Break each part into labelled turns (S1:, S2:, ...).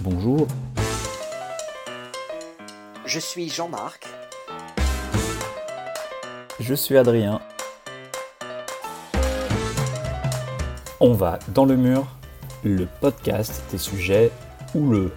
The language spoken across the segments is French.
S1: Bonjour.
S2: Je suis Jean-Marc.
S1: Je suis Adrien. On va dans le mur, le podcast des sujets houleux.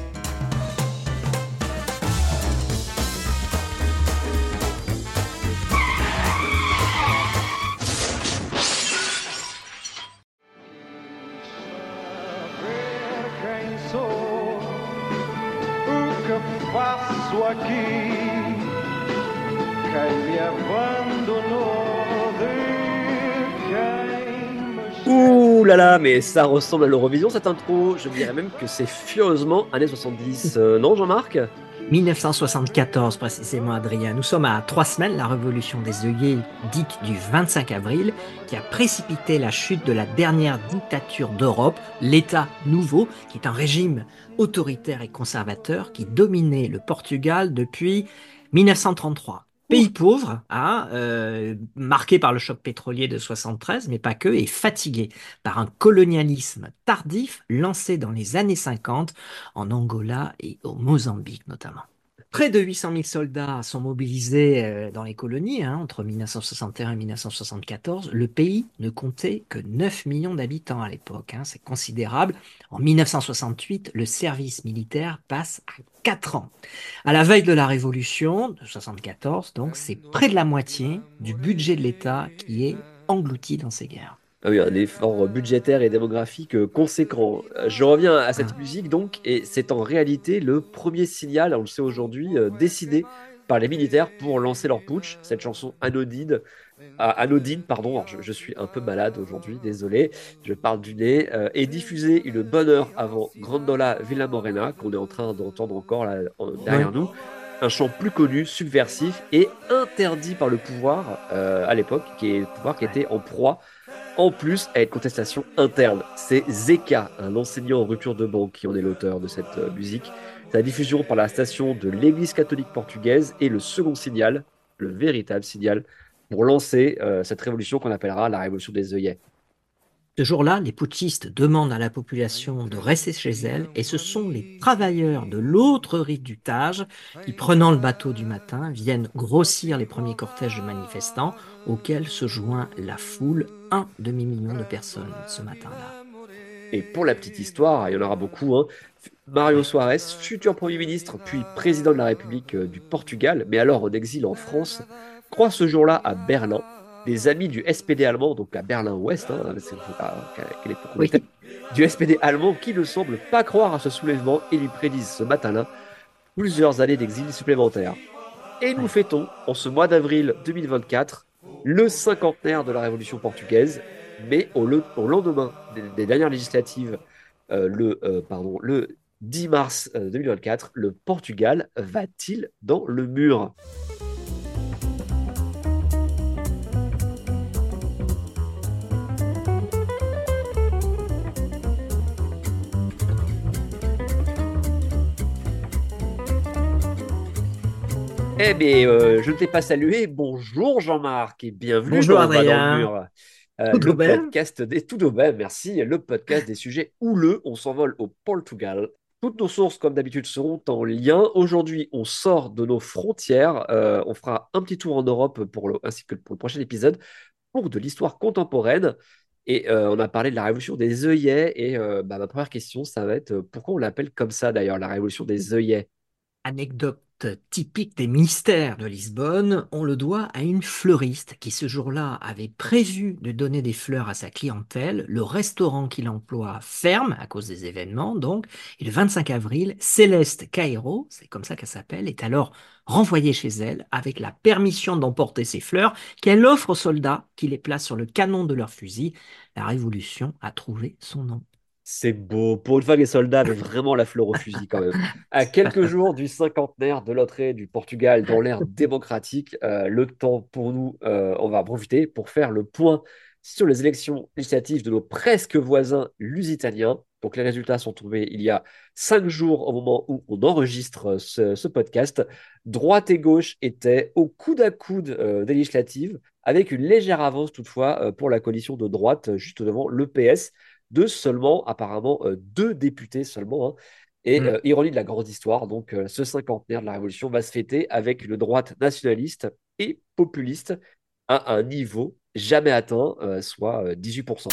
S3: Ouh là là, mais ça ressemble à l'Eurovision cette intro. Je dirais même que c'est furieusement années 70. Non, Jean-Marc?
S4: 1974 précisément, Adrien. Nous sommes à 3 semaines, la révolution des œillets dite du 25 avril, qui a précipité la chute de la dernière dictature d'Europe, l'État nouveau, qui est un régime autoritaire et conservateur qui dominait le Portugal depuis 1933. Pays pauvre, marqué par le choc pétrolier de 73, mais pas que, et fatigué par un colonialisme tardif lancé dans les années 50 en Angola et au Mozambique notamment. Près de 800 000 soldats sont mobilisés dans les colonies entre 1961 et 1974. Le pays ne comptait que 9 millions d'habitants à l'époque. C'est considérable. En 1968, le service militaire passe à 4 ans. À la veille de la Révolution de 1974, donc, c'est près de la moitié du budget de l'État qui est englouti dans ces guerres.
S3: Ah oui, un effort budgétaire et démographique conséquent. Je reviens à cette musique donc, et c'est en réalité le premier signal, on le sait aujourd'hui, décidé par les militaires pour lancer leur putsch. Cette chanson anodine, pardon, alors je suis un peu malade aujourd'hui, désolé, je parle du nez, est diffusée une bonne heure avant Grandola Villa Morena, qu'on est en train d'entendre encore là, derrière nous. Un chant plus connu, subversif et interdit par le pouvoir à l'époque, qui est le pouvoir qui était en proie en plus à une contestation interne. C'est Zeca, un enseignant en rupture de banque, qui en est l'auteur de cette musique. Sa diffusion par la station de l'Église catholique portugaise est le second signal, le véritable signal, pour lancer cette révolution qu'on appellera la révolution des œillets.
S4: Ce jour-là, les putschistes demandent à la population de rester chez elle et ce sont les travailleurs de l'autre rive du Tage qui, prenant le bateau du matin, viennent grossir les premiers cortèges de manifestants auxquels se joint la foule, un demi-million de personnes ce matin-là.
S3: Et pour la petite histoire, il y en aura beaucoup, Mário Soares, futur Premier ministre puis président de la République du Portugal, mais alors en exil en France, croit ce jour-là à Berlin. Des amis du SPD allemand, donc à Berlin-Ouest, c'est à quelle époque on était, du SPD allemand qui ne semble pas croire à ce soulèvement et lui prédisent ce matin-là plusieurs années d'exil supplémentaires. Et nous fêtons, en ce mois d'avril 2024, le cinquantenaire de la Révolution portugaise, mais au lendemain des dernières législatives, le 10 mars 2024, le Portugal va-t-il dans le mur? Eh bien, je ne t'ai pas salué. Bonjour Jean-Marc et bienvenue
S4: Bonjour
S3: dans On va dans le
S4: Adrien.
S3: mur.
S4: Tout
S3: Le
S4: bien.
S3: podcast des tout de même, merci. Le podcast des sujets houleux. On s'envole au Portugal. Toutes nos sources, comme d'habitude, seront en lien. Aujourd'hui, on sort de nos frontières. On fera un petit tour en Europe ainsi que pour le prochain épisode pour de l'histoire contemporaine. Et on a parlé de la révolution des œillets. Et ma première question, ça va être pourquoi on l'appelle comme ça d'ailleurs, la révolution des œillets?
S4: Anecdote typique des mystères de Lisbonne, on le doit à une fleuriste qui ce jour-là avait prévu de donner des fleurs à sa clientèle. Le restaurant qu'il emploie ferme à cause des événements, donc. Et le 25 avril, Céleste Cairo, c'est comme ça qu'elle s'appelle, est alors renvoyée chez elle avec la permission d'emporter ses fleurs qu'elle offre aux soldats qui les placent sur le canon de leur fusil. La Révolution a trouvé son nom.
S3: C'est beau. Pour une fois, les soldats avaient vraiment la fleur au fusil quand même. À quelques jours du cinquantenaire de l'entrée du Portugal dans l'ère démocratique, le temps pour nous, on va en profiter pour faire le point sur les élections législatives de nos presque voisins lusitaniens. Donc les résultats sont tombés il y a 5 jours au moment où on enregistre ce podcast. Droite et gauche étaient au coude à coude des législatives, avec une légère avance toutefois pour la coalition de droite, juste devant le PS de seulement, apparemment, 2 députés seulement. Et
S4: Mm.
S3: ironie de la grande histoire, donc ce cinquantenaire de la Révolution va se fêter avec une droite nationaliste et populiste à un niveau jamais atteint, soit 18%.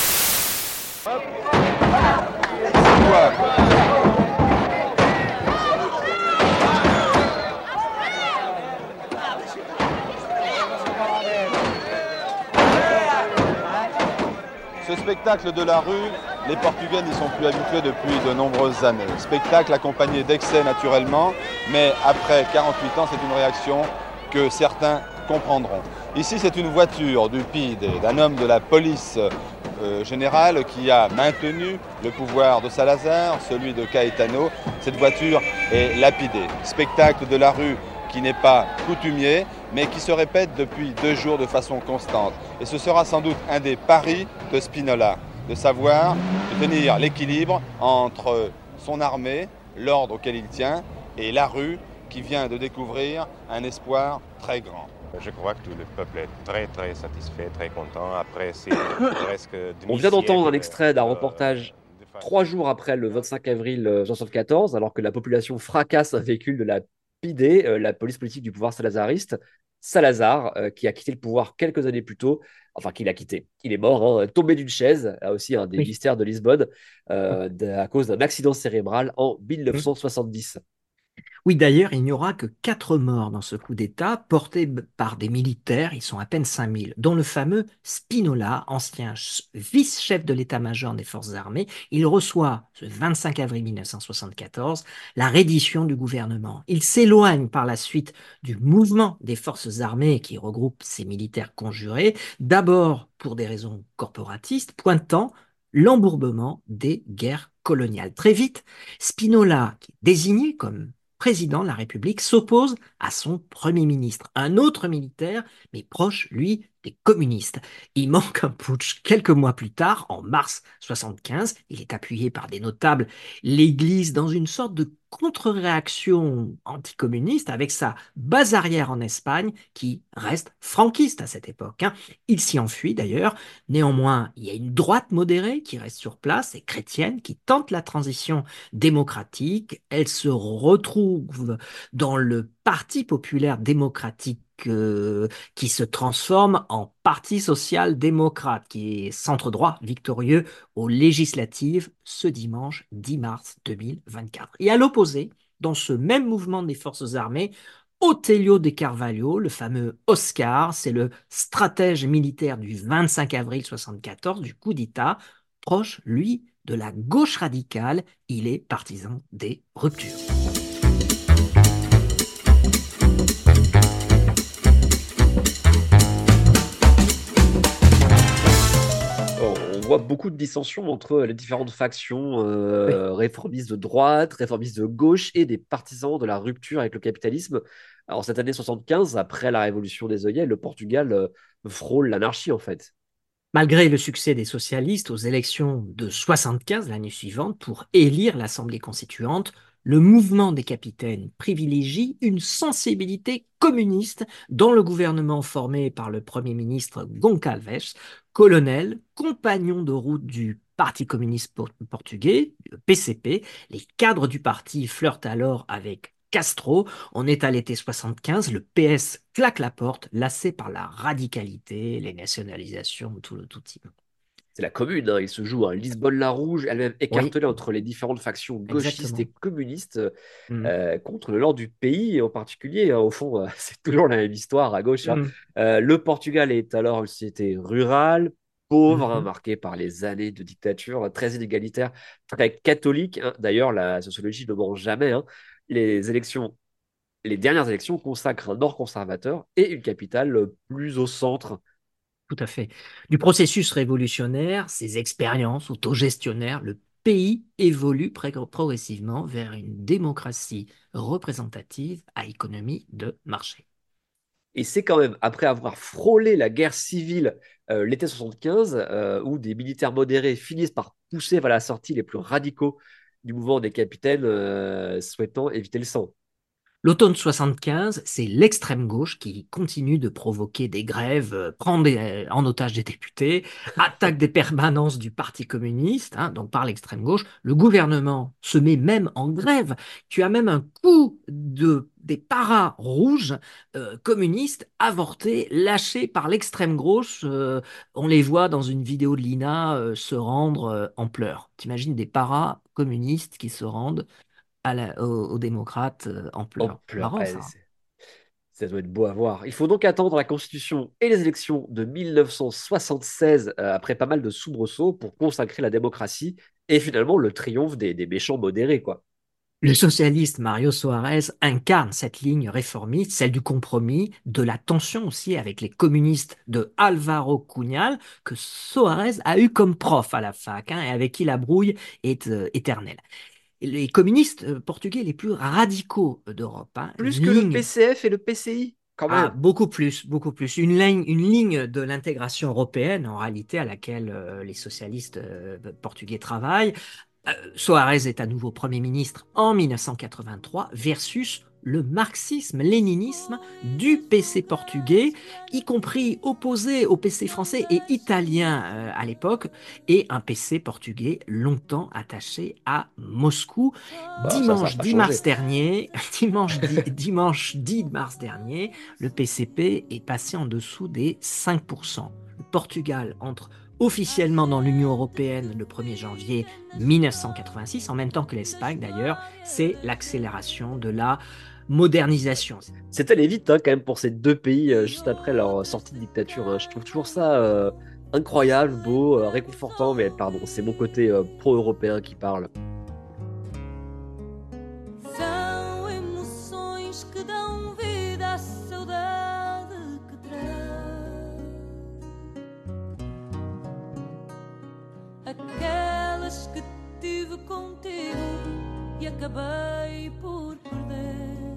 S5: Ce spectacle de la rue, les Portugais n'y sont plus habitués depuis de nombreuses années. Spectacle accompagné d'excès naturellement, mais après 48 ans, c'est une réaction que certains comprendront. Ici, c'est une voiture du PIDE, d'un homme de la police générale qui a maintenu le pouvoir de Salazar, celui de Caetano. Cette voiture est lapidée. Spectacle de la rue qui n'est pas coutumier, mais qui se répète depuis 2 jours de façon constante. Et ce sera sans doute un des paris de Spinola, de savoir tenir l'équilibre entre son armée, l'ordre auquel il tient, et la rue qui vient de découvrir un espoir très grand.
S6: Je crois que tout le peuple est très très satisfait, très content. Après, c'est presque
S3: On vient d'entendre un extrait d'un
S6: de
S3: reportage
S6: phase.
S3: 3 jours après le 25 avril 1974, alors que la population fracasse un véhicule de la PIDE, la police politique du pouvoir salazariste. Salazar, qui a quitté le pouvoir quelques années plus tôt, enfin qu'il a quitté, il est mort, hein, tombé d'une chaise, là aussi un des
S4: Oui.
S3: mystères de Lisbonne, à cause d'un accident cérébral en
S4: Mm.
S3: 1970.
S4: Oui, d'ailleurs, il n'y aura que 4 morts dans ce coup d'État, porté par des militaires, ils sont à peine 5000, dont le fameux Spinola, ancien vice-chef de l'état-major des forces armées. Il reçoit, ce 25 avril 1974, la reddition du gouvernement. Il s'éloigne par la suite du mouvement des forces armées qui regroupe ces militaires conjurés, d'abord pour des raisons corporatistes, pointant l'embourbement des guerres coloniales. Très vite, Spinola, qui est désigné comme président de la République, s'oppose à son Premier ministre, un autre militaire, mais proche, lui, des communistes. Il manque un putsch quelques mois plus tard, en mars 75. Il est appuyé par des notables. L'Église, dans une sorte de contre-réaction anticommuniste, avec sa base arrière en Espagne, qui reste franquiste à cette époque, hein. Il s'y enfuit d'ailleurs. Néanmoins, il y a une droite modérée qui reste sur place et chrétienne, qui tente la transition démocratique. Elle se retrouve dans le Parti populaire démocratique qui se transforme en Parti social-démocrate, qui est centre-droit victorieux aux législatives ce dimanche 10 mars 2024. Et à l'opposé, dans ce même mouvement des forces armées, Otélio de Carvalho, le fameux Oscar, c'est le stratège militaire du 25 avril 74 du coup d'État, proche, lui, de la gauche radicale. Il est partisan des ruptures.
S3: On voit beaucoup de dissensions entre les différentes factions
S4: Oui.
S3: réformistes de droite, réformistes de gauche et des partisans de la rupture avec le capitalisme. Alors, cette année 75, après la révolution des œillets, le Portugal frôle l'anarchie en fait.
S4: Malgré le succès des socialistes aux élections de 75 l'année suivante pour élire l'Assemblée constituante, le mouvement des capitaines privilégie une sensibilité communiste dans le gouvernement formé par le Premier ministre Goncalves, colonel, compagnon de route du Parti communiste portugais, le PCP. Les cadres du parti flirtent alors avec Castro. On est à l'été 75, le PS claque la porte, lassé par la radicalité, les nationalisations, tout le tout type.
S3: C'est la commune, hein. Il se joue à Lisbonne-la-Rouge, elle-même
S4: Oui,
S3: écartelée entre les différentes factions gauchistes
S4: exactement.
S3: et communistes
S4: Mm.
S3: contre le nord du pays, et en particulier, hein, au fond, c'est toujours la même histoire à gauche, hein.
S4: Mm.
S3: Le Portugal est alors une société rurale, pauvre, hein,
S4: Mhm.
S3: marquée par les années de dictature, très inégalitaire, très catholique, hein. D'ailleurs, la sociologie ne ment jamais, hein. Les élections, les dernières élections consacrent un nord conservateur et une capitale plus au centre.
S4: Tout à fait. Du processus révolutionnaire, ces expériences autogestionnaires, le pays évolue progressivement vers une démocratie représentative à économie de marché.
S3: Et c'est quand même après avoir frôlé la guerre civile l'été 75, où des militaires modérés finissent par pousser vers la sortie les plus radicaux du mouvement des capitaines souhaitant éviter le sang.
S4: L'automne 75, c'est l'extrême gauche qui continue de provoquer des grèves, prend en otage des députés, attaque des permanences du Parti communiste, hein, donc par l'extrême gauche. Le gouvernement se met même en grève. Tu as même un coup des paras rouges communistes avortés, lâchés par l'extrême gauche. On les voit dans une vidéo de l'INA se rendre en pleurs. T'imagines des paras communistes qui se rendent aux démocrates en
S3: En
S4: pleurs.
S3: pleurs.
S4: Marrant
S3: Ouais,
S4: ça.
S3: ça doit être beau à voir. Il faut donc attendre la Constitution et les élections de 1976, après pas mal de soubresauts, pour consacrer la démocratie et finalement le triomphe des méchants modérés, quoi.
S4: Le socialiste Mario Soares incarne cette ligne réformiste, celle du compromis, de la tension aussi avec les communistes de Álvaro Cunhal, que Soares a eu comme prof à la fac, hein, et avec qui la brouille est éternelle. Et les communistes portugais les plus radicaux d'Europe, hein,
S3: Plus
S4: une
S3: que le
S4: ligne.
S3: PCF et le PCI, quand
S4: Ah,
S3: même.
S4: beaucoup plus, beaucoup plus. Une ligne de l'intégration européenne, en réalité, à laquelle les socialistes portugais travaillent. Soares est à nouveau Premier ministre en 1983 versus le marxisme-léninisme du PC portugais, y compris opposé au PC français et italien à l'époque, et un PC portugais longtemps attaché à Moscou.
S3: Bah, ça n'a
S4: Dimanche
S3: pas
S4: 10 mars
S3: changé.
S4: dernier, dimanche 10 mars dernier, le PCP est passé en dessous des 5%. Le Portugal entre officiellement dans l'Union européenne le 1er janvier 1986, en même temps que l'Espagne d'ailleurs. C'est l'accélération de la modernisation.
S3: C'est allé vite, hein, quand même, pour ces deux pays juste après leur sortie de dictature, hein. Je trouve toujours ça incroyable, beau, réconfortant, mais pardon, c'est mon côté pro-européen qui parle.
S7: São emoções que dão vida à saudade que traz. Aquelas que tive contigo e acabei por perder.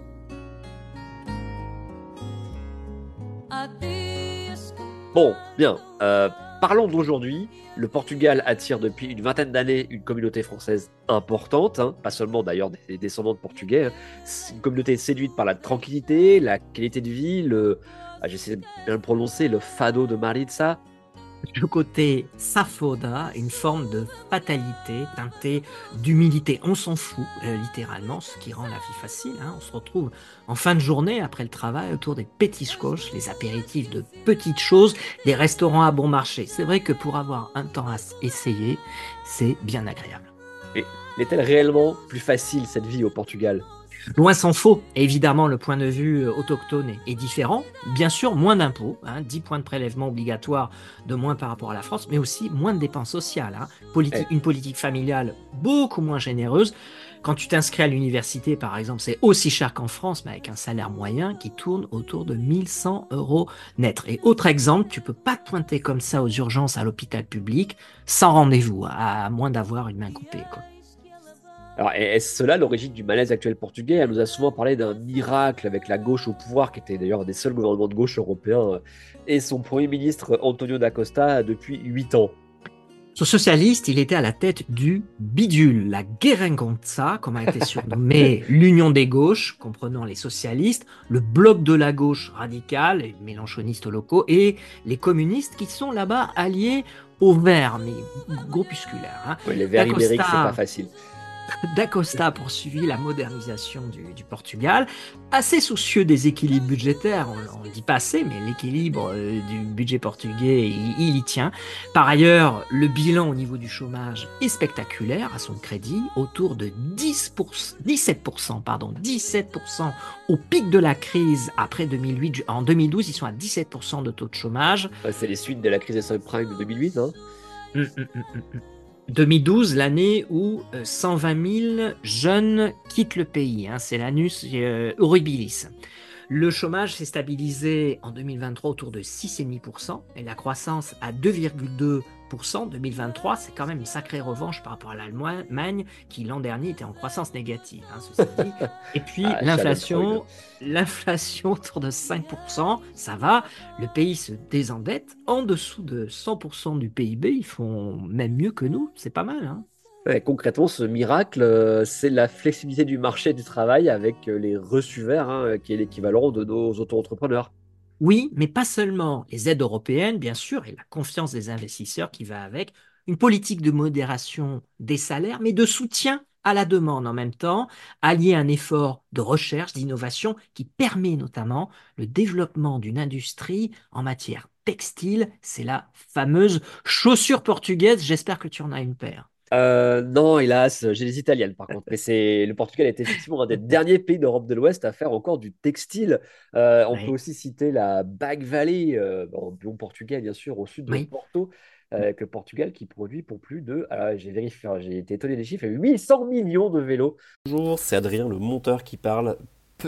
S7: Há dias que
S3: Bon, bien. Parlons d'aujourd'hui. Le Portugal attire depuis une vingtaine d'années une communauté française importante, hein, pas seulement d'ailleurs des descendants de Portugais, hein. C'est une communauté séduite par la tranquillité, la qualité de vie, j'essaie de bien le prononcer, le fado de Maritza.
S4: Le côté safoda, une forme de fatalité teintée d'humilité. On s'en fout, littéralement, ce qui rend la vie facile, hein. On se retrouve en fin de journée, après le travail, autour des petiscos, les apéritifs de petites choses, des restaurants à bon marché. C'est vrai que pour avoir un temps à essayer, c'est bien agréable.
S3: Et est-elle réellement plus facile cette vie au Portugal?
S4: Loin s'en faut, évidemment, le point de vue autochtone est différent. Bien sûr, moins d'impôts, hein, 10 points de prélèvement obligatoires de moins par rapport à la France, mais aussi moins de dépenses sociales, hein. Une politique familiale beaucoup moins généreuse. Quand tu t'inscris à l'université, par exemple, c'est aussi cher qu'en France, mais avec un salaire moyen qui tourne autour de 1100 euros net. Et autre exemple, tu peux pas te pointer comme ça aux urgences à l'hôpital public sans rendez-vous, à moins d'avoir une main coupée, quoi.
S3: Alors, est-ce cela l'origine du malaise actuel portugais? Elle nous a souvent parlé d'un miracle avec la gauche au pouvoir, qui était d'ailleurs un des seuls gouvernements de gauche européens, et son Premier ministre Antonio da Costa depuis 8 ans.
S4: Ce socialiste, il était à la tête du bidule, la Geringonça, comme a été surnommée l'Union des gauches, comprenant les socialistes, le bloc de la gauche radicale, les mélanchonistes locaux, et les communistes qui sont là-bas alliés aux Verts, mais groupusculaires, hein.
S3: Ouais, les Verts
S4: Da
S3: ibériques, c'est
S4: Costa-
S3: pas facile.
S4: Da Costa a poursuivi la modernisation du Portugal, assez soucieux des équilibres budgétaires, on ne dit pas assez, mais l'équilibre du budget portugais, il y tient. Par ailleurs, le bilan au niveau du chômage est spectaculaire à son crédit, autour de 17%, 17% au pic de la crise après 2008. En 2012, ils sont à 17% de taux de chômage.
S3: Ouais, c'est les suites de la crise des subprimes de 2008, hein.
S4: 2012, l'année où 120 000 jeunes quittent le pays, hein, c'est l'annus horribilis. Le chômage s'est stabilisé en 2023 autour de 6,5% et la croissance à 2,2% en 2023. C'est quand même une sacrée revanche par rapport à l'Allemagne qui l'an dernier était en croissance négative, hein, ceci dit. Et puis l'inflation autour de 5%, ça va. Le pays se désendette en dessous de 100% du PIB. Ils font même mieux que nous, c'est pas mal, hein.
S3: Ouais, concrètement, ce miracle, c'est la flexibilité du marché du travail avec les reçus verts, hein, qui est l'équivalent de nos auto-entrepreneurs.
S4: Oui, mais pas seulement. Les aides européennes, bien sûr, et la confiance des investisseurs qui va avec. Une politique de modération des salaires, mais de soutien à la demande en même temps, allié à un effort de recherche, d'innovation qui permet notamment le développement d'une industrie en matière textile. C'est la fameuse chaussure portugaise. J'espère que tu en as une paire.
S3: Non, hélas, j'ai les italiennes par contre. Mais le Portugal est effectivement un des derniers pays d'Europe de l'Ouest à faire encore du textile. On peut
S4: Oui,
S3: aussi citer la Bague Valley, au Portugal bien sûr, au sud de
S4: oui.
S3: Porto, que Portugal qui produit pour plus de, j'ai vérifié, hein, j'ai été étonné des chiffres, 800 millions de vélos.
S1: Bonjour, c'est Adrien le monteur qui parle.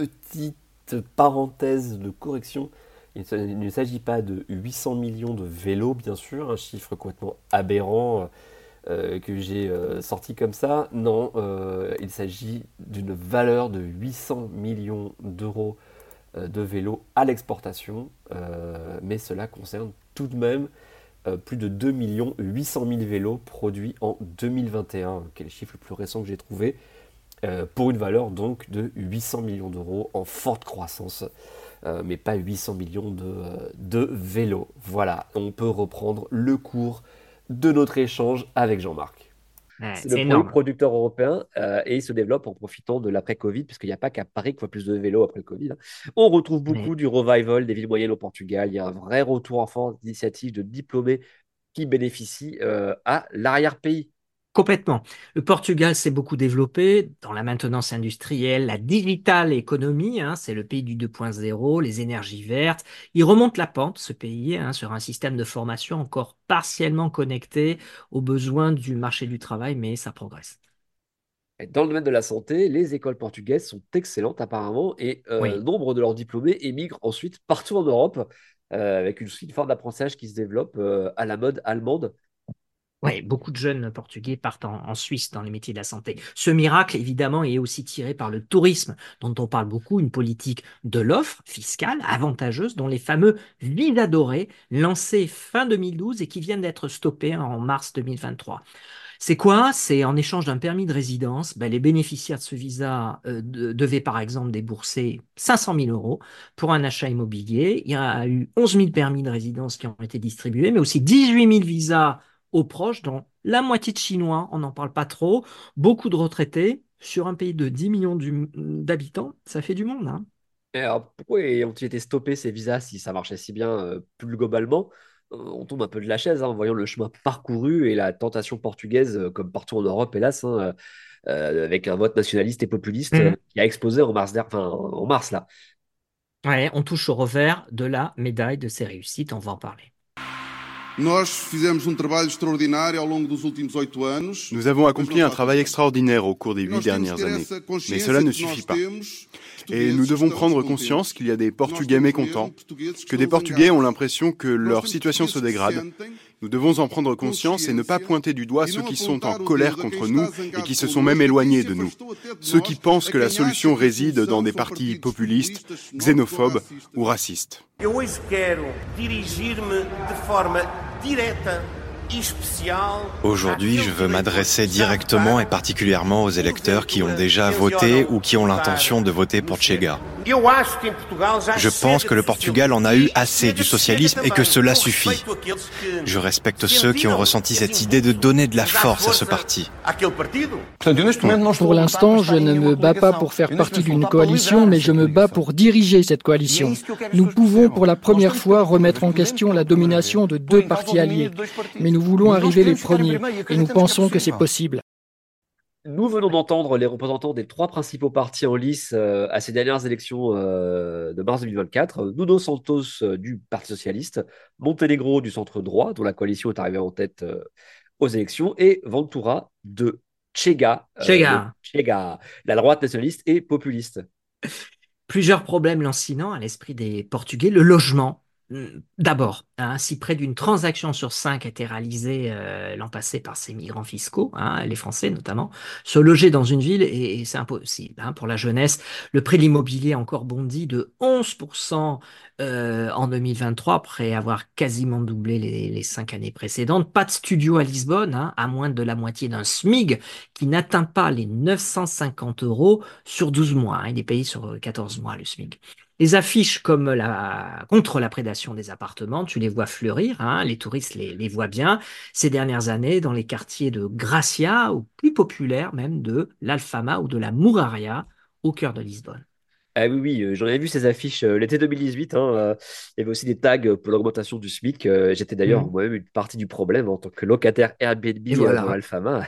S1: Petite parenthèse de correction, il ne s'agit pas de 800 millions de vélos, bien sûr, un chiffre complètement aberrant que j'ai sorti comme ça. Non, il s'agit d'une valeur de 800 millions d'euros de vélos à l'exportation, mais cela concerne tout de même plus de 2 800 000 vélos produits en 2021, qui est le chiffre le plus récent que j'ai trouvé, pour une valeur donc de 800 millions d'euros en forte croissance, mais pas 800 millions de vélos. Voilà, on peut reprendre le cours de notre échange avec Jean-Marc.
S4: Ouais,
S3: C'est le
S4: c'est
S3: premier
S4: énorme.
S3: producteur européen et il se développe en profitant de l'après-Covid, puisqu'il n'y a pas qu'à Paris qu'il faut plus de vélos après le Covid, hein. On retrouve
S4: Mais
S3: beaucoup du revival des villes moyennes au Portugal. Il y a un vrai retour en force d'initiatives de diplômés qui bénéficient à l'arrière-pays.
S4: complètement. Le Portugal s'est beaucoup développé dans la maintenance industrielle, la digital économie, hein, c'est le pays du 2.0, les énergies vertes. Il remonte la pente, ce pays, hein, sur un système de formation encore partiellement connecté aux besoins du marché du travail, mais ça progresse.
S3: Et dans le domaine de la santé, les écoles portugaises sont excellentes apparemment et
S4: Oui.
S3: nombre de leurs diplômés émigrent ensuite partout en Europe avec une forme d'apprentissage qui se développe à la mode allemande.
S4: Oui, beaucoup de jeunes Portugais partent en Suisse dans les métiers de la santé. Ce miracle, évidemment, est aussi tiré par le tourisme, dont on parle beaucoup, une politique de l'offre fiscale avantageuse, dont les fameux visas dorés, lancés fin 2012 et qui viennent d'être stoppés en mars 2023. C'est quoi? C'est en échange d'un permis de résidence, ben, les bénéficiaires de ce visa devaient par exemple débourser 500 000 euros pour un achat immobilier. Il y a eu 11 000 permis de résidence qui ont été distribués, mais aussi 18 000 visas aux proches, dont la moitié de Chinois, on n'en parle pas trop, beaucoup de retraités. Sur un pays de 10 millions d'habitants, ça fait du monde, hein.
S3: Et alors, pourquoi ont-ils été stoppés ces visas si ça marchait si bien plus globalement? On tombe un peu de la chaise hein, en voyant le chemin parcouru et la tentation portugaise, comme partout en Europe, hélas, hein, avec un vote nationaliste et populiste
S4: Mhm.
S3: qui a explosé en mars, en mars là.
S4: Ouais, on touche au revers de la médaille de ces réussites, on va en parler.
S8: Nous avons accompli un travail extraordinaire au cours des 8 dernières années, mais cela ne suffit pas. Et nous devons prendre conscience qu'il y a des Portugais mécontents, que des Portugais ont l'impression que leur situation se dégrade. Nous devons en prendre conscience et ne pas pointer du doigt ceux qui sont en colère contre nous et qui se sont même éloignés de nous. Ceux qui pensent que la solution réside dans des partis populistes, xénophobes ou racistes.
S9: Aujourd'hui, je veux m'adresser directement et particulièrement aux électeurs qui ont déjà voté ou qui ont l'intention de voter pour Chega. Je pense que le Portugal en a eu assez du socialisme et que cela suffit. Je respecte ceux qui ont ressenti cette idée de donner de la force à ce parti.
S10: Pour l'instant, je ne me bats pas pour faire partie d'une coalition, mais je me bats pour diriger cette coalition. Nous pouvons pour la première fois remettre en question la domination de deux partis alliés. Mais nous voulons arriver les premiers et nous pensons que c'est possible.
S3: Nous venons d'entendre les représentants des trois principaux partis en lice à ces dernières élections de mars 2024. Nuno Santos du Parti socialiste, Montenegro du centre droit, dont la coalition est arrivée en tête aux élections, et Ventura de
S4: Chega.
S3: Chega, la droite nationaliste et populiste.
S4: Plusieurs problèmes lancinants à l'esprit des Portugais. Le logement, D'abord, hein, si près d'une transaction sur cinq était réalisée l'an passé par ces migrants fiscaux, hein, les Français notamment, se loger dans une ville, et c'est impossible, hein, pour la jeunesse. Le prix de l'immobilier a encore bondi de 11% en 2023, après avoir quasiment doublé les 5 années précédentes. Pas de studio à Lisbonne, hein, à moins de la moitié d'un SMIG, qui n'atteint pas les 950 euros sur 12 mois. Hein, il est payé sur 14 mois, le SMIG. Les affiches contre la prédation des appartements, tu les vois fleurir, hein, les touristes les voient bien ces dernières années dans les quartiers de Gracia, ou plus populaires même de l'Alfama ou de la Mouraria, au cœur de Lisbonne.
S3: Ah oui, oui, j'en avais vu ces affiches l'été 2018. Hein, il y avait aussi des tags pour l'augmentation du SMIC. J'étais d'ailleurs
S4: Mhm.
S3: moi-même une partie du problème en tant que locataire Airbnb
S4: Et
S3: dans
S4: voilà.
S3: l'Alfama.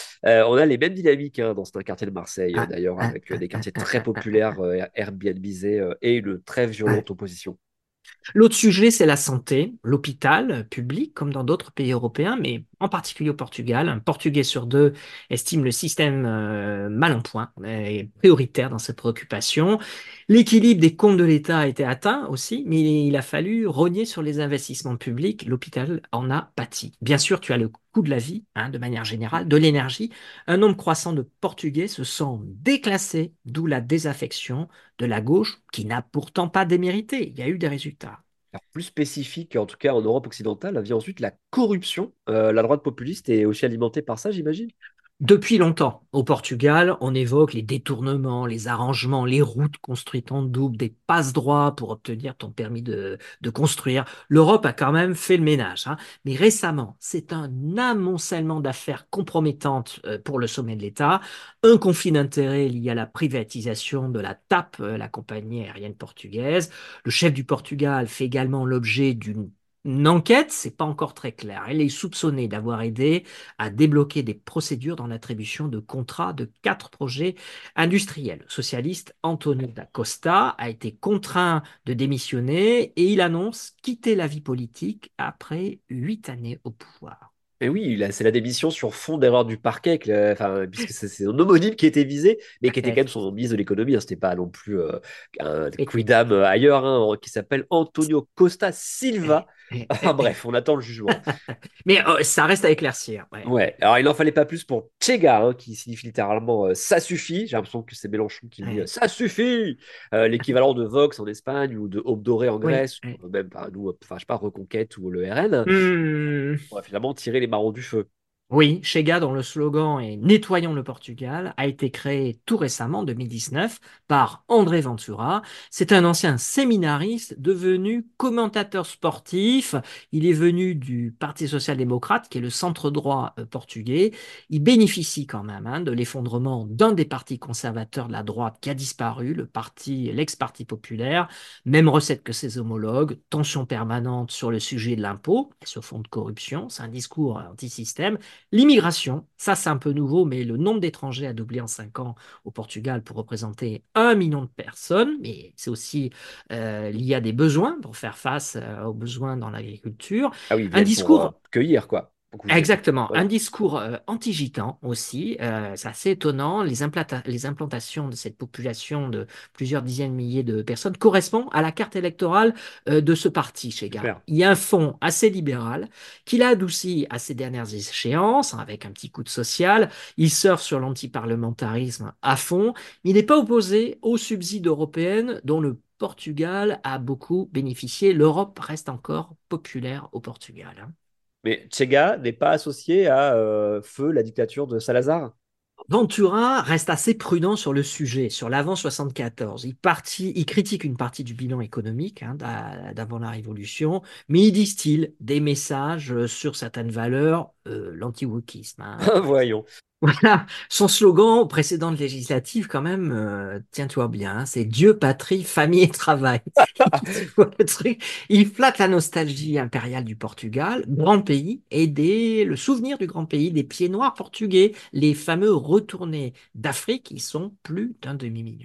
S3: On a les mêmes dynamiques hein, dans certains quartiers de Marseille,
S4: Ah,
S3: d'ailleurs,
S4: ah,
S3: avec
S4: ah,
S3: des
S4: ah,
S3: quartiers
S4: ah,
S3: très
S4: ah, ah, ah,
S3: populaires,
S4: ah.
S3: Airbnbisés, et une très
S4: Ouais.
S3: violente opposition.
S4: L'autre sujet, c'est la santé, l'hôpital public, comme dans d'autres pays européens, mais en particulier au Portugal. Un Portugais sur deux estime le système mal en point et prioritaire dans ses préoccupations. L'équilibre des comptes de l'État a été atteint aussi, mais il a fallu rogner sur les investissements publics. L'hôpital en a pâti. Bien sûr, tu as le coût de la vie, hein, de manière générale, de l'énergie. Un nombre croissant de Portugais se sent déclassés, d'où la désaffection de la gauche, qui n'a pourtant pas démérité. Il y a eu des résultats.
S3: Alors, plus spécifique, en tout cas en Europe occidentale, vient ensuite la corruption. La droite populiste est aussi alimentée par ça, j'imagine.
S4: Depuis longtemps, au Portugal, on évoque les détournements, les arrangements, les routes construites en double, des passe-droits pour obtenir ton permis de construire. L'Europe a quand même fait le ménage, hein. Mais récemment, c'est un amoncellement d'affaires compromettantes pour le sommet de l'État, un conflit d'intérêts lié à la privatisation de la TAP, la compagnie aérienne portugaise. Le chef du Portugal fait également l'objet d'une enquête, c'est pas encore très clair. Elle est soupçonnée d'avoir aidé à débloquer des procédures dans l'attribution de contrats de 4 projets industriels. Le socialiste António da Costa a été contraint de démissionner et il annonce quitter la vie politique après 8 années au pouvoir.
S3: Et oui, c'est la démission sur fond d'erreur du parquet, enfin, puisque c'est son homonyme qui était visé, mais qui était quand même son ministre de l'économie. Hein, c'était pas non plus un
S4: Et-
S3: quidam ailleurs, hein, qui s'appelle Antonio Costa Silva.
S4: et-
S3: Enfin bref, on attend le jugement.
S4: Mais ça reste à éclaircir. Ouais.
S3: Ouais, alors il n'en fallait pas plus pour Chega, hein, qui signifie littéralement ça suffit. J'ai l'impression que c'est Mélenchon qui dit
S4: Ouais.
S3: ça suffit. L'équivalent de Vox en Espagne ou de Aube Dorée en
S4: Oui.
S3: Grèce,
S4: Oui.
S3: ou même par nous, enfin, je sais pas, Reconquête ou le RN.
S4: Hmm.
S3: On va finalement tirer les marrons du feu.
S4: Oui, Chega, dont le slogan est Nettoyons le Portugal, a été créé tout récemment, en 2019, par André Ventura. C'est un ancien séminariste devenu commentateur sportif. Il est venu du Parti social-démocrate, qui est le centre droit portugais. Il bénéficie quand même, hein, de l'effondrement d'un des partis conservateurs de la droite qui a disparu, l'ex-parti populaire. Même recette que ses homologues, tension permanente sur le sujet de l'impôt, sur fond de corruption. C'est un discours anti-système. L'immigration, ça c'est un peu nouveau, mais le nombre d'étrangers a doublé en 5 ans au Portugal pour représenter 1 million de personnes, mais c'est aussi lié à des besoins pour faire face aux besoins dans l'agriculture.
S3: Ah oui, ils
S4: Un
S3: viennent pour
S4: discours
S3: cueillir, quoi. Beaucoup de...
S4: Exactement, un
S3: Ouais,
S4: discours anti-gitan aussi, c'est assez étonnant. Les implantations de cette population de plusieurs dizaines de milliers de personnes correspondent à la carte électorale de ce parti, Chega.
S3: super.
S4: Il y a un fond assez libéral qu'il a adouci à ces dernières échéances, hein, avec un petit coup de social. Il surfe sur l'antiparlementarisme à fond. Il n'est pas opposé aux subsides européennes dont le Portugal a beaucoup bénéficié. L'Europe reste encore populaire au Portugal, hein.
S3: Mais Chega n'est pas associé à Feu, la dictature de Salazar?
S4: Ventura reste assez prudent sur le sujet, sur l'avant 74. Il critique une partie du bilan économique, hein, d'avant la Révolution, mais il distille des messages sur certaines valeurs, l'anti-wokisme, hein, par exemple.
S3: Voyons.
S4: Voilà, son slogan aux précédentes législatives, quand même, tiens-toi bien, hein, c'est Dieu, patrie, famille et travail. Tu vois le truc, il flatte la nostalgie impériale du Portugal, grand pays, et le souvenir du grand pays des pieds noirs portugais, les fameux retournés d'Afrique, ils sont plus d'un demi-million.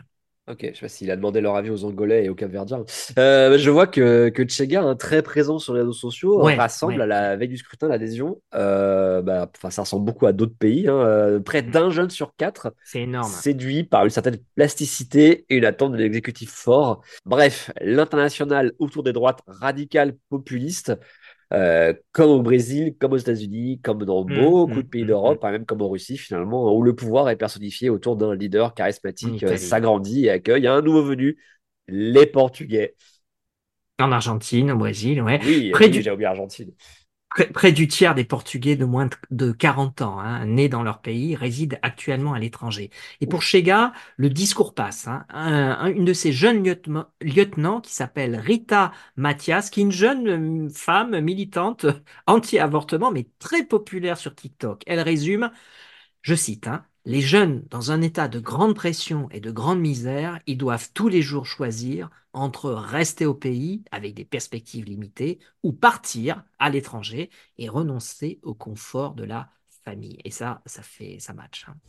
S3: Ok, je sais pas s'il a demandé leur avis aux Angolais et aux Capverdiens. Je vois que Tchega, très présent sur les réseaux sociaux,
S4: Ouais,
S3: rassemble à
S4: ouais,
S3: la veille du scrutin l'adhésion. Ça ressemble beaucoup à d'autres pays, hein. Près d'un jeune sur quatre
S4: c'est énorme.
S3: séduit par une certaine plasticité et une attente de l'exécutif fort. Bref, l'international autour des droites radicales populistes, comme au Brésil, comme aux États-Unis, comme dans beaucoup de pays d'Europe, hein, même comme en Russie finalement, où le pouvoir est personnifié autour d'un leader
S4: En
S3: charismatique,
S4: Italie,
S3: s'agrandit et accueille un nouveau venu, les Portugais.
S4: en Argentine, au Brésil, ouais.
S3: Oui,
S4: Près
S3: oui,
S4: du,
S3: j'ai oublié l'Argentine.
S4: près du tiers des Portugais de moins de 40 ans, hein, nés dans leur pays, résident actuellement à l'étranger. Et pour Chega, le discours passe, hein. Une de ces jeunes lieutenants qui s'appelle Rita Matias, qui est une jeune femme militante anti-avortement, mais très populaire sur TikTok. Elle résume, je cite, hein, les jeunes, dans un état de grande pression et de grande misère, ils doivent tous les jours choisir entre rester au pays avec des perspectives limitées ou partir à l'étranger et renoncer au confort de la famille. Et ça match, hein.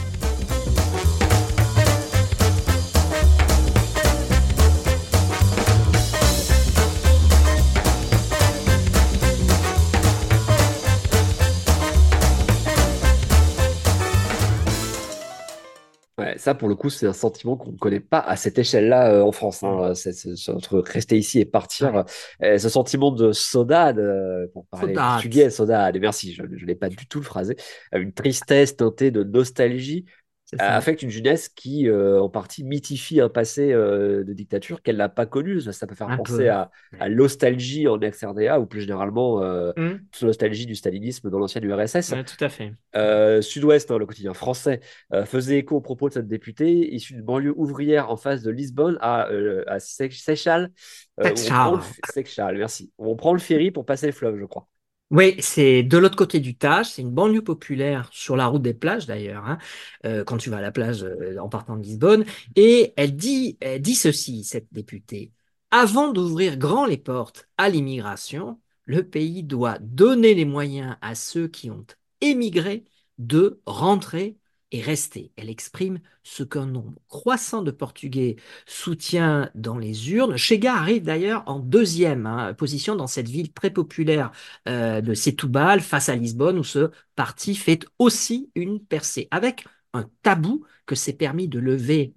S3: Ouais, ça, pour le coup, c'est un sentiment qu'on ne connaît pas à cette échelle-là en France, hein. Entre rester ici et partir.
S4: Ouais.
S3: Ce sentiment de saudade, pour parler
S4: Saudade.
S3: portugais, saudade, et merci, je n'ai pas du tout le phrasé, une tristesse teintée de nostalgie,
S4: C'est ça.
S3: affecte une jeunesse qui, en partie, mythifie un passé de dictature qu'elle n'a pas connu. Ça peut faire
S4: Un
S3: penser
S4: peu.
S3: à l'ostalgie en ex-RDA, ou plus généralement,
S4: Hum,
S3: nostalgie du stalinisme dans l'ancienne URSS.
S4: ouais, tout à fait.
S3: Sud-Ouest, hein, le quotidien français, faisait écho aux propos de cette députée issue d'une banlieue ouvrière en face de Lisbonne à Seixal,
S4: Seixal.
S3: Seixal, merci. Où on prend le ferry pour passer le fleuve, je crois.
S4: Oui, c'est de l'autre côté du Tage, c'est une banlieue populaire sur la route des plages d'ailleurs, hein, quand tu vas à la plage en partant de Lisbonne. Et elle dit ceci, cette députée, avant d'ouvrir grand les portes à l'immigration, le pays doit donner les moyens à ceux qui ont émigré de rentrer et rester. Elle exprime ce qu'un nombre croissant de Portugais soutient dans les urnes. Chega arrive d'ailleurs en deuxième, hein, position dans cette ville très populaire de Setúbal face à Lisbonne, où ce parti fait aussi une percée, avec un tabou que s'est permis de lever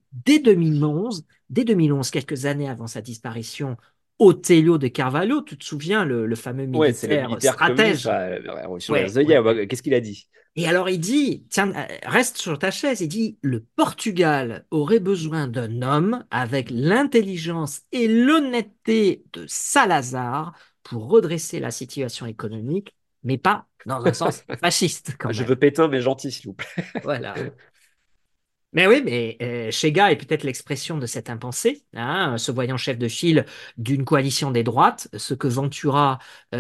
S4: dès 2011, quelques années avant sa disparition, Otélio de Carvalho. Tu te souviens, le fameux
S3: Ouais, c'est le
S4: militaire
S3: militaire communiste,
S4: stratège.
S3: la révolution
S4: Ouais,
S3: des œillets.
S4: ouais, ouais.
S3: Qu'est-ce qu'il a dit?
S4: Et alors il dit, tiens, reste sur ta chaise, il dit, le Portugal aurait besoin d'un homme avec l'intelligence et l'honnêteté de Salazar pour redresser la situation économique, mais pas dans un sens fasciste quand
S3: Je
S4: même.
S3: veux Pétain, mais gentil, s'il vous plaît.
S4: Voilà. Mais oui, mais Chega est peut-être l'expression de cette impensée, hein, se voyant chef de file d'une coalition des droites, ce que Ventura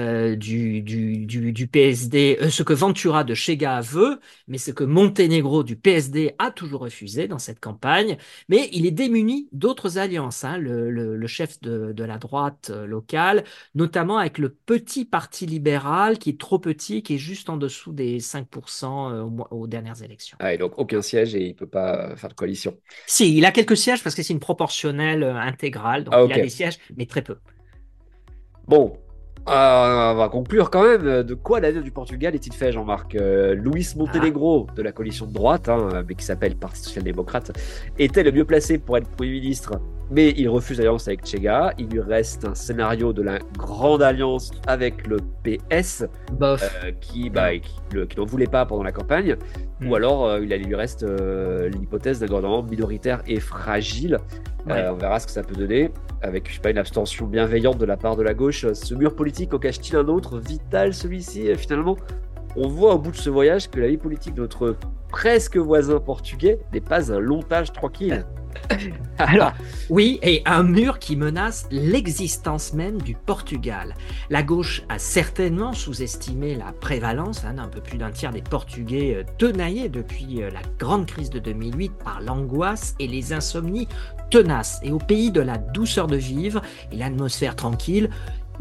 S4: du PSD, ce que Ventura de Chega veut, mais ce que Montenegro du PSD a toujours refusé dans cette campagne. Mais il est démuni d'autres alliances, hein, le chef de la droite locale, notamment avec le petit parti libéral qui est trop petit, qui est juste en dessous des 5% aux dernières élections.
S3: Ah, et donc, aucun siège et il ne peut pas faire de coalition.
S4: Si, il a quelques sièges parce que c'est une proportionnelle intégrale, donc
S3: Ah,
S4: il a
S3: ok.
S4: des sièges, mais très peu.
S3: Bon, on va conclure quand même. De quoi l'avenir du Portugal est-il fait, Jean-Marc? Luis Montenegro, de la coalition de droite, hein, mais qui s'appelle Parti social-démocrate, était le mieux placé pour être Premier ministre, mais il refuse l'alliance avec Chega. Il lui reste un scénario de la grande alliance avec le PS,
S4: Bof.
S3: qui n'en voulait pas pendant la campagne, ou alors il lui reste l'hypothèse d'un gouvernement minoritaire et fragile.
S4: Ouais.
S3: On verra ce que ça peut donner, avec, je sais pas, une abstention bienveillante de la part de la gauche. Ce mur politique en cache-t-il un autre, vital celui-ci? Finalement, on voit au bout de ce voyage que la vie politique de notre presque voisin portugais n'est pas un long âge tranquille.
S4: Alors, oui, et un mur qui menace l'existence même du Portugal. La gauche a certainement sous-estimé la prévalence d'un peu plus d'un tiers des Portugais tenaillés depuis la grande crise de 2008 par l'angoisse et les insomnies tenaces. Et au pays de la douceur de vivre et l'atmosphère tranquille,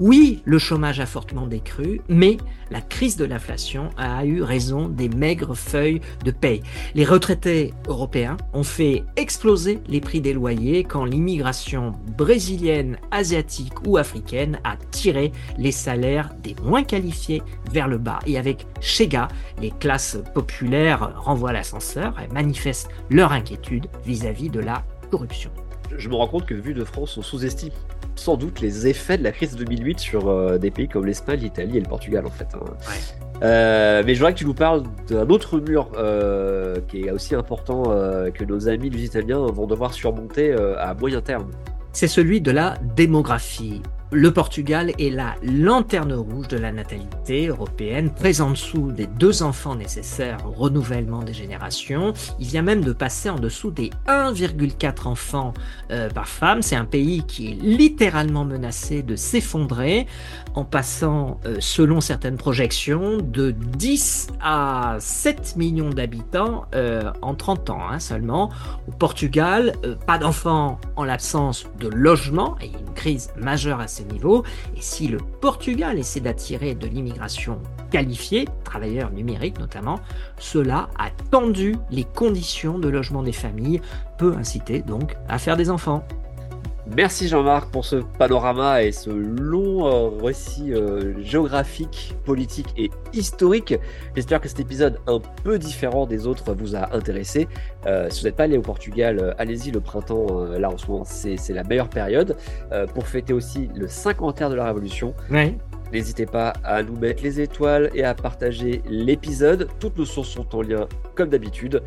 S4: Oui, le chômage a fortement décru, mais la crise de l'inflation a eu raison des maigres feuilles de paye. Les retraités européens ont fait exploser les prix des loyers quand l'immigration brésilienne, asiatique ou africaine a tiré les salaires des moins qualifiés vers le bas. Et avec Chega, les classes populaires renvoient l'ascenseur et manifestent leur inquiétude vis-à-vis de la corruption.
S3: Je me rends compte que, vu de France, on sous-estime sans doute les effets de la crise de 2008 sur des pays comme l'Espagne, l'Italie et le Portugal, en fait. Mais je voudrais que tu nous parles d'un autre mur qui est aussi important que nos amis lusitaniens vont devoir surmonter à moyen terme.
S4: C'est celui de la démographie. Le Portugal est la lanterne rouge de la natalité européenne, très en dessous des 2 enfants nécessaires au renouvellement des générations. Il vient même de passer en dessous des 1,4 enfants par femme. C'est un pays qui est littéralement menacé de s'effondrer en passant, selon certaines projections, de 10 à 7 millions d'habitants en 30 ans seulement. Au Portugal, pas d'enfants en l'absence de logement et une crise majeure à ces niveaux. Et si le Portugal essaie d'attirer de l'immigration qualifiée, travailleurs numériques notamment, cela a tendu les conditions de logement des familles, peut inciter donc à faire des enfants.
S3: Merci Jean-Marc pour ce panorama et ce long récit géographique, politique et historique. J'espère que cet épisode un peu différent des autres vous a intéressé. Si vous n'êtes pas allé au Portugal, allez-y, le printemps, là en ce moment, c'est la meilleure période pour fêter aussi le 50aire de la Révolution.
S4: Ouais.
S3: N'hésitez pas à nous mettre les étoiles et à partager l'épisode. Toutes nos sources sont en lien comme d'habitude.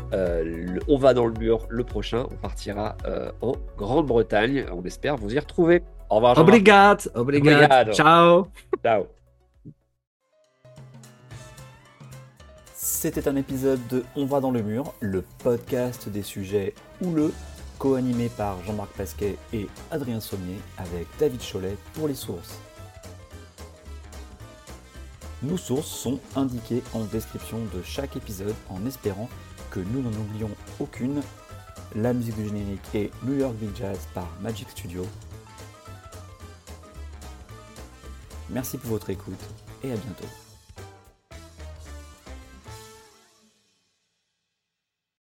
S3: On va dans le mur le prochain, on partira en Grande-Bretagne, on espère vous y retrouver. Au revoir Jean-Marc.
S4: Obrigado. Ciao.
S3: Ciao.
S11: C'était un épisode de On va dans le mur, le podcast des sujets houleux, co-animé par Jean-Marc Pasquet et Adrien Sommier avec David Cholet pour les sources. Nos sources sont indiquées en description de chaque épisode en espérant que nous n'en oublions aucune. La musique du générique est New York Big Jazz par Magic Studio. Merci pour votre écoute et à bientôt.